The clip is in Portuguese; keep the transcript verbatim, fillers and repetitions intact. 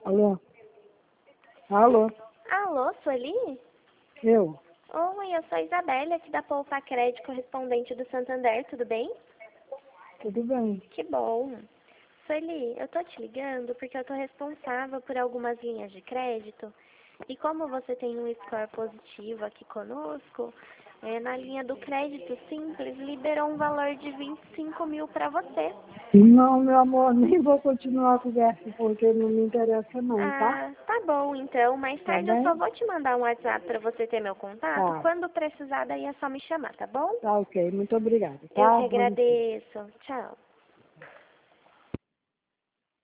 Alô? Alô? Alô, Sueli? Eu? Oi, eu sou a Isabelle, aqui da Poupa Crédito, correspondente do Santander, tudo bem? Tudo bem? Que bom. Sueli, eu tô te ligando porque eu tô responsável por algumas linhas de crédito e como você tem um score positivo aqui conosco, é, na linha do crédito simples liberou um valor de vinte e cinco mil para você. Não, meu amor, nem vou continuar a conversa porque não me interessa não, tá? Ah, tá bom então. Mais Tá tarde eu só bem? vou te mandar um WhatsApp para você ter meu contato. Tá. Quando precisar, daí é só me chamar, tá bom? Tá ok. Muito obrigada, Eu tá? que Bom dia. agradeço. Tchau.